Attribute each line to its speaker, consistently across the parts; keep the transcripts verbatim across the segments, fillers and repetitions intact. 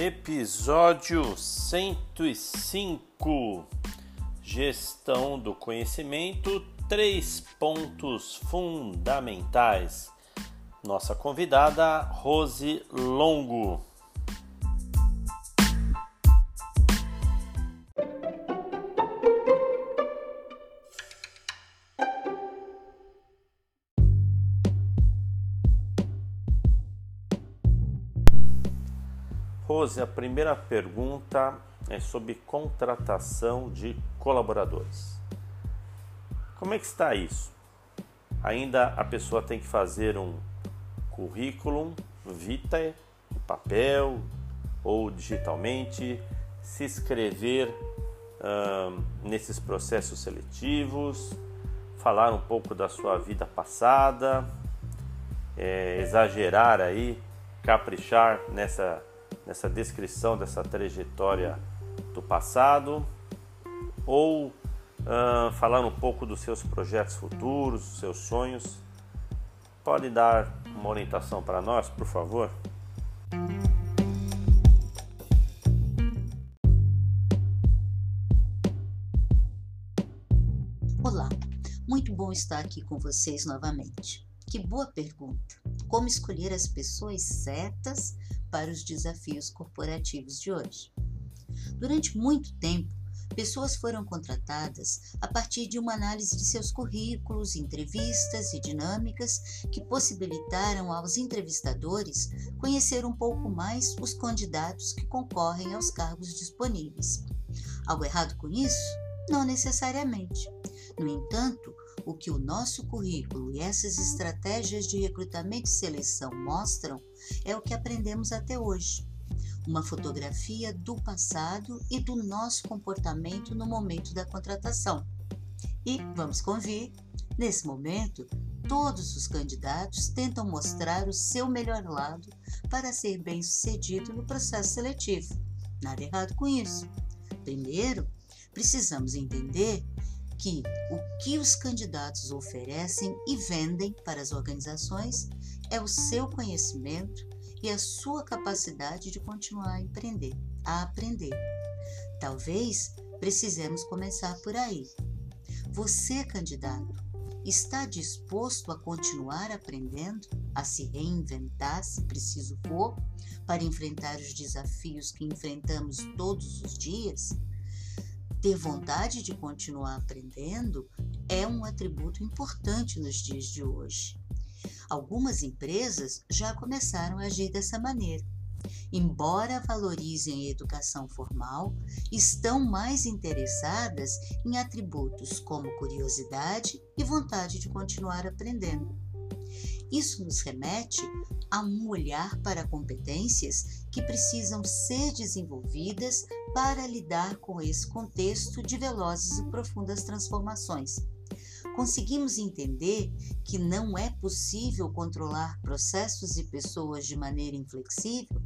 Speaker 1: Episódio cento e cinco: Gestão do conhecimento, três pontos fundamentais. Nossa convidada, Rose Longo. Rose, a primeira pergunta é sobre contratação de colaboradores. Como é que está isso? Ainda a pessoa tem que fazer um currículo vitae, em papel ou digitalmente, se inscrever hum, nesses processos seletivos, falar um pouco da sua vida passada, é, exagerar aí, caprichar nessa nessa descrição dessa trajetória do passado, ou uh, falar um pouco dos seus projetos futuros, dos seus sonhos. Pode dar uma orientação para nós, por favor?
Speaker 2: Olá, muito bom estar aqui com vocês novamente. Que boa pergunta! Como escolher as pessoas certas para os desafios corporativos de hoje? Durante muito tempo, pessoas foram contratadas a partir de uma análise de seus currículos, entrevistas e dinâmicas que possibilitaram aos entrevistadores conhecer um pouco mais os candidatos que concorrem aos cargos disponíveis. Algo errado com isso? Não necessariamente. No entanto, o que o nosso currículo e essas estratégias de recrutamento e seleção mostram é o que aprendemos até hoje. Uma fotografia do passado e do nosso comportamento no momento da contratação. E, vamos convir, nesse momento, todos os candidatos tentam mostrar o seu melhor lado para ser bem-sucedido no processo seletivo. Nada errado com isso. Primeiro, precisamos entender que o que os candidatos oferecem e vendem para as organizações é o seu conhecimento e a sua capacidade de continuar a empreender, a aprender. Talvez precisemos começar por aí. Você, candidato, está disposto a continuar aprendendo, a se reinventar se preciso for, para enfrentar os desafios que enfrentamos todos os dias? Ter vontade de continuar aprendendo é um atributo importante nos dias de hoje. Algumas empresas já começaram a agir dessa maneira. Embora valorizem a educação formal, estão mais interessadas em atributos como curiosidade e vontade de continuar aprendendo. Isso nos remete a um olhar para competências que precisam ser desenvolvidas para lidar com esse contexto de velozes e profundas transformações. Conseguimos entender que não é possível controlar processos e pessoas de maneira inflexível?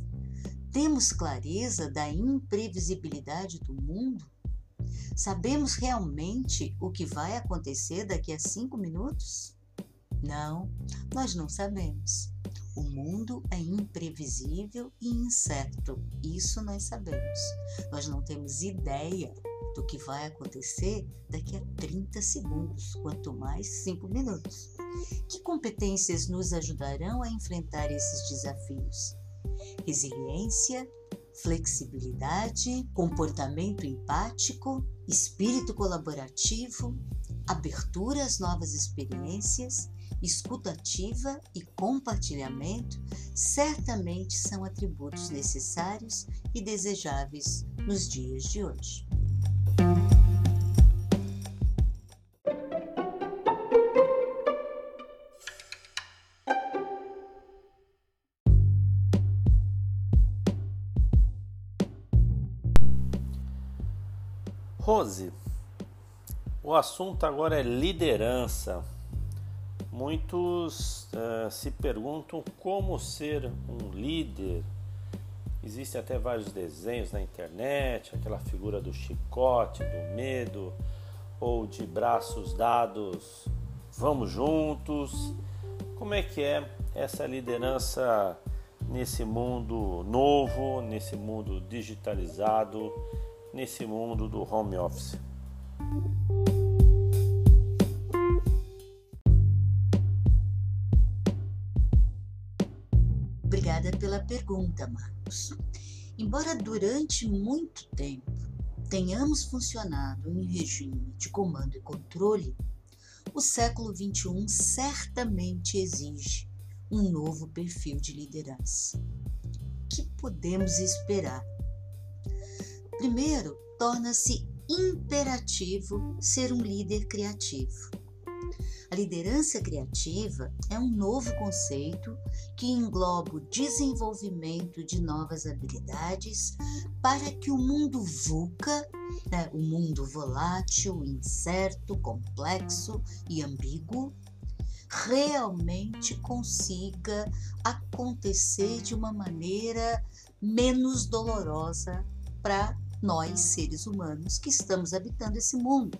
Speaker 2: Temos clareza da imprevisibilidade do mundo? Sabemos realmente o que vai acontecer daqui a cinco minutos? Não, nós não sabemos. O mundo é imprevisível e incerto, isso nós sabemos. Nós não temos ideia do que vai acontecer daqui a trinta segundos, quanto mais cinco minutos. Que competências nos ajudarão a enfrentar esses desafios? Resiliência, flexibilidade, comportamento empático, espírito colaborativo, abertura às novas experiências, escuta ativa e compartilhamento certamente são atributos necessários e desejáveis nos dias de hoje.
Speaker 1: Rose, o assunto agora é liderança. Muitos uh, se perguntam como ser um líder. Existem até vários desenhos na internet, aquela figura do chicote, do medo, ou de braços dados, vamos juntos. Como é que é essa liderança nesse mundo novo, nesse mundo digitalizado, nesse mundo do home office?
Speaker 2: Obrigada pela pergunta, Marcos. Embora durante muito tempo tenhamos funcionado em regime de comando e controle, o século vinte e um certamente exige um novo perfil de liderança. O que podemos esperar? Primeiro, torna-se imperativo ser um líder criativo. A liderança criativa é um novo conceito que engloba o desenvolvimento de novas habilidades para que o mundo VUCA, né, o mundo volátil, incerto, complexo e ambíguo, realmente consiga acontecer de uma maneira menos dolorosa para nós, seres humanos, que estamos habitando esse mundo.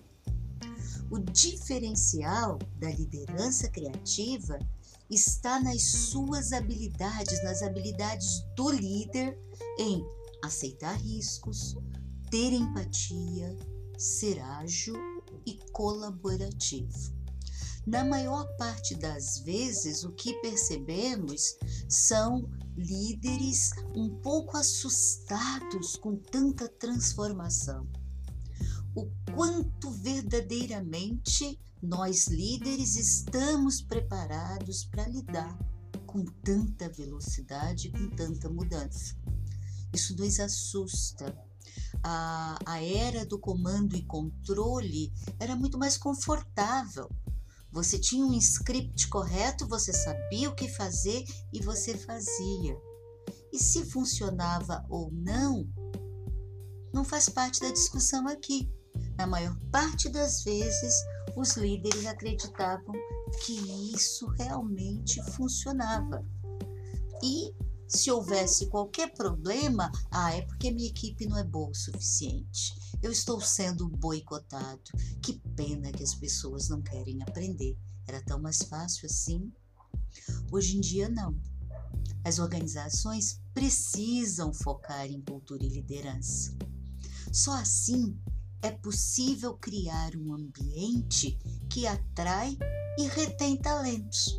Speaker 2: O diferencial da liderança criativa está nas suas habilidades, nas habilidades do líder em aceitar riscos, ter empatia, ser ágil e colaborativo. Na maior parte das vezes, o que percebemos são líderes um pouco assustados com tanta transformação. O quanto verdadeiramente nós líderes estamos preparados para lidar com tanta velocidade, com tanta mudança. Isso nos assusta. A, a era do comando e controle era muito mais confortável. Você tinha um script correto, você sabia o que fazer e você fazia. E se funcionava ou não, não faz parte da discussão aqui. Na maior parte das vezes, os líderes acreditavam que isso realmente funcionava. E se houvesse qualquer problema, ah, é porque minha equipe não é boa o suficiente. Eu estou sendo boicotado. Que pena que as pessoas não querem aprender. Era tão mais fácil assim. Hoje em dia, não. As organizações precisam focar em cultura e liderança. Só assim é possível criar um ambiente que atrai e retém talentos,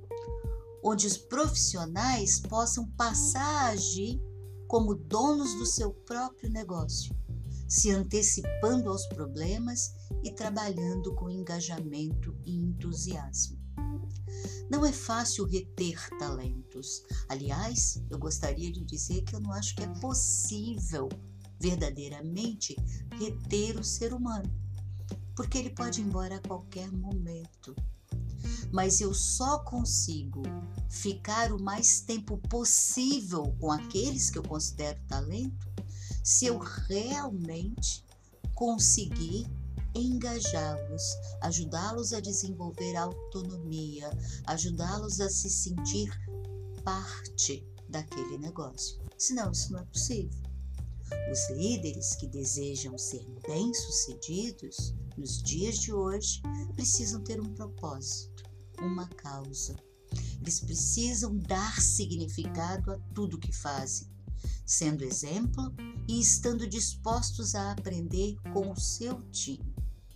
Speaker 2: onde os profissionais possam passar a agir como donos do seu próprio negócio, se antecipando aos problemas e trabalhando com engajamento e entusiasmo. Não é fácil reter talentos. Aliás, eu gostaria de dizer que eu não acho que é possível verdadeiramente reter o ser humano, porque ele pode ir embora a qualquer momento. Mas eu só consigo ficar o mais tempo possível com aqueles que eu considero talento se eu realmente conseguir engajá-los, ajudá-los a desenvolver autonomia, ajudá-los a se sentir parte daquele negócio. Senão, isso não é possível. Os líderes que desejam ser bem-sucedidos nos dias de hoje precisam ter um propósito, uma causa. Eles precisam dar significado a tudo que fazem, sendo exemplo e estando dispostos a aprender com o seu time.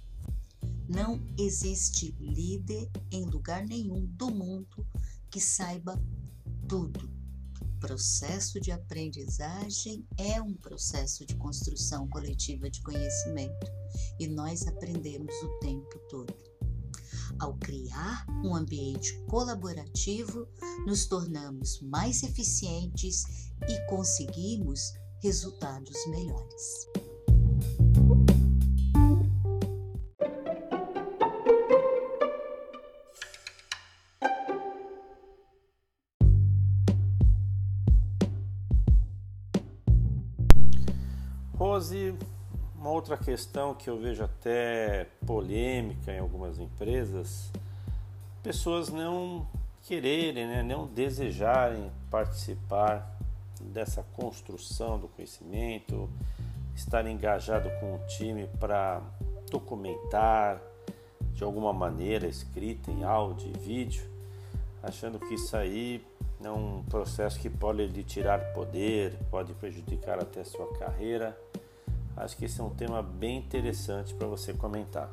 Speaker 2: Não existe líder em lugar nenhum do mundo que saiba tudo. O processo de aprendizagem é um processo de construção coletiva de conhecimento e nós aprendemos o tempo todo. Ao criar um ambiente colaborativo, nos tornamos mais eficientes e conseguimos resultados melhores.
Speaker 1: Rose, uma outra questão que eu vejo até polêmica em algumas empresas, pessoas não quererem, né, não desejarem participar dessa construção do conhecimento, estar engajado com o time para documentar de alguma maneira, escrita em áudio e vídeo, achando que isso aí É um processo que pode lhe tirar poder, pode prejudicar até sua carreira. Acho que esse é um tema bem interessante para você comentar.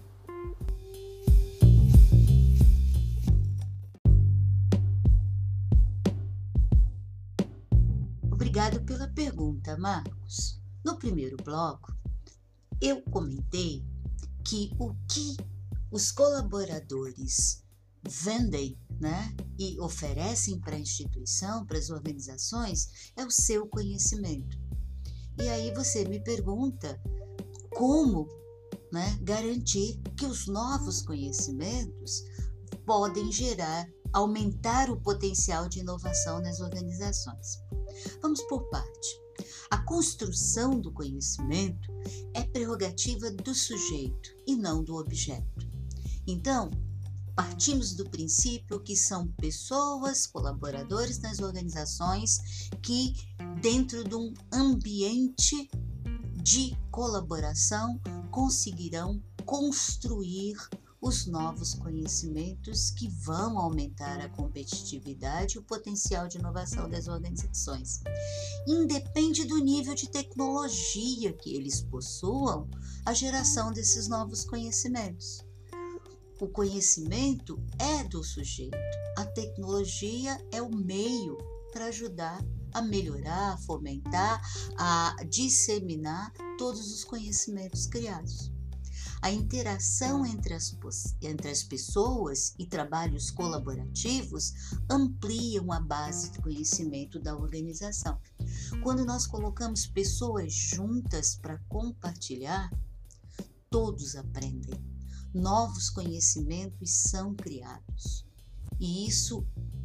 Speaker 2: Obrigado pela pergunta, Marcos. No primeiro bloco, eu comentei que o que os colaboradores vendem, né, e oferecem para a instituição, para as organizações, é o seu conhecimento. E aí você me pergunta como, né, garantir que os novos conhecimentos podem gerar, aumentar o potencial de inovação nas organizações. Vamos por parte. A construção do conhecimento é prerrogativa do sujeito e não do objeto. Então, partimos do princípio que são pessoas, colaboradores nas organizações que, dentro de um ambiente de colaboração, conseguirão construir os novos conhecimentos que vão aumentar a competitividade e o potencial de inovação das organizações. Independe do nível de tecnologia que eles possuam, a geração desses novos conhecimentos. O conhecimento é do sujeito, a tecnologia é o meio para ajudar a melhorar, a fomentar, a disseminar todos os conhecimentos criados. A interação entre as, entre as pessoas e trabalhos colaborativos ampliam a base do conhecimento da organização. Quando nós colocamos pessoas juntas para compartilhar, todos aprendem. Novos conhecimentos são criados. E isso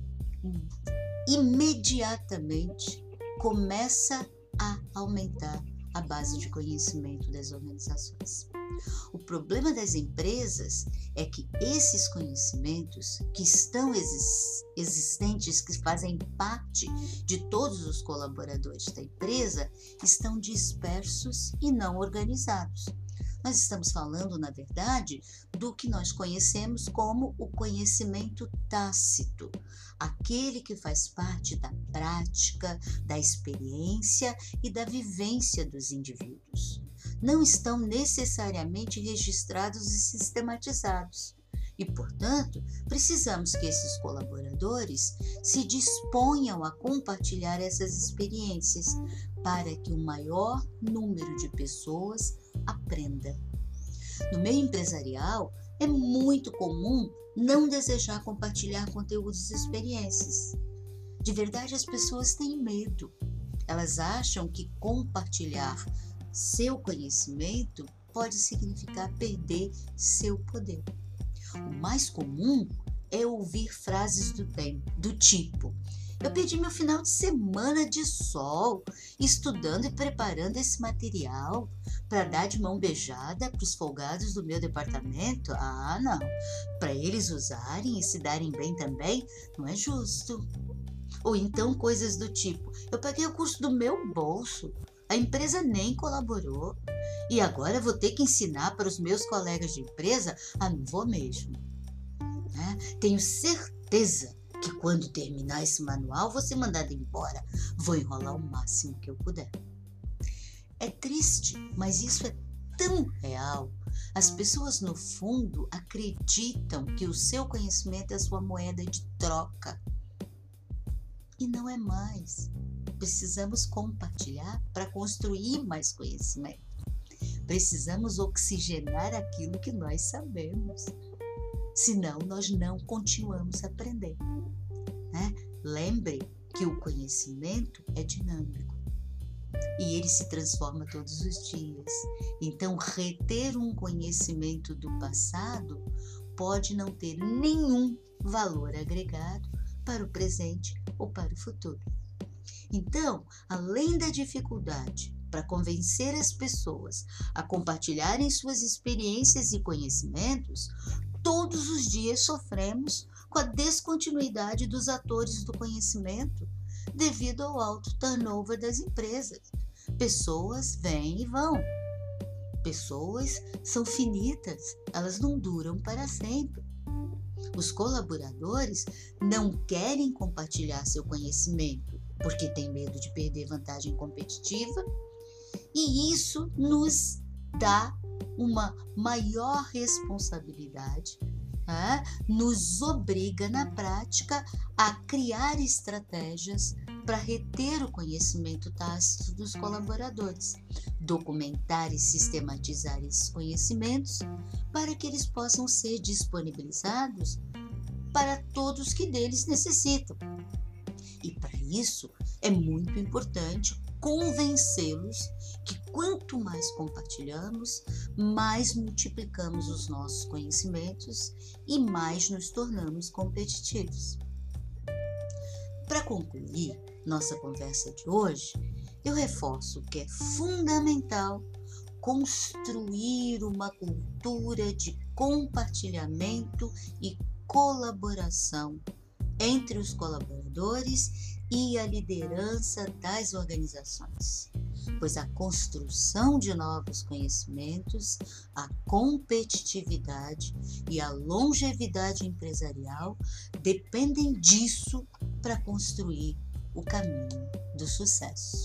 Speaker 2: imediatamente começa a aumentar a base de conhecimento das organizações. O problema das empresas é que esses conhecimentos que estão exis- existentes, que fazem parte de todos os colaboradores da empresa, estão dispersos e não organizados. Nós estamos falando, na verdade, do que nós conhecemos como o conhecimento tácito, aquele que faz parte da prática, da experiência e da vivência dos indivíduos. Não estão necessariamente registrados e sistematizados. E, portanto, precisamos que esses colaboradores se disponham a compartilhar essas experiências para que o maior número de pessoas aprenda. No meio empresarial, é muito comum não desejar compartilhar conteúdos e experiências. De verdade, as pessoas têm medo. Elas acham que compartilhar seu conhecimento pode significar perder seu poder. O mais comum é ouvir frases do, tempo, do tipo: eu perdi meu final de semana de sol, estudando e preparando esse material para dar de mão beijada para os folgados do meu departamento. Ah, não. Para eles usarem e se darem bem também, não é justo. Ou então coisas do tipo: eu paguei o curso do meu bolso, a empresa nem colaborou, e agora vou ter que ensinar para os meus colegas de empresa? Ah, não vou mesmo. Né? Tenho certeza que quando terminar esse manual vou ser mandada embora. Vou enrolar o máximo que eu puder. É triste, mas isso é tão real. As pessoas, no fundo, acreditam que o seu conhecimento é a sua moeda de troca. E não é mais. Precisamos compartilhar para construir mais conhecimento. Precisamos oxigenar aquilo que nós sabemos. Senão, nós não continuamos a aprender. Né? Lembre que o conhecimento é dinâmico e ele se transforma todos os dias. Então, reter um conhecimento do passado pode não ter nenhum valor agregado para o presente ou para o futuro. Então, além da dificuldade para convencer as pessoas a compartilharem suas experiências e conhecimentos, todos os dias sofremos com a descontinuidade dos atores do conhecimento devido ao alto turnover das empresas. Pessoas vêm e vão. Pessoas são finitas, elas não duram para sempre. Os colaboradores não querem compartilhar seu conhecimento porque têm medo de perder vantagem competitiva, e isso nos dá uma maior responsabilidade, né? Nos obriga, na prática, a criar estratégias para reter o conhecimento tácito dos colaboradores, documentar e sistematizar esses conhecimentos para que eles possam ser disponibilizados para todos que deles necessitam. E para isso é muito importante convencê-los que quanto mais compartilhamos, mais multiplicamos os nossos conhecimentos e mais nos tornamos competitivos. Para concluir nossa conversa de hoje, eu reforço que é fundamental construir uma cultura de compartilhamento e colaboração entre os colaboradores e a liderança das organizações, pois a construção de novos conhecimentos, a competitividade e a longevidade empresarial dependem disso para construir o caminho do sucesso.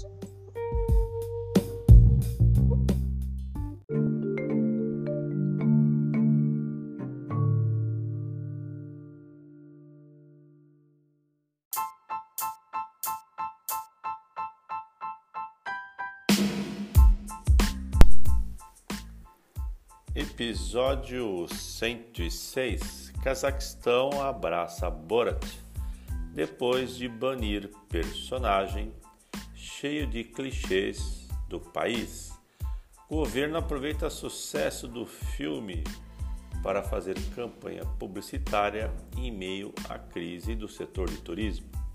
Speaker 1: Episódio cento e seis. Cazaquistão abraça Borat depois de banir personagem cheio de clichês do país. O governo aproveita o sucesso do filme para fazer campanha publicitária em meio à crise do setor de turismo.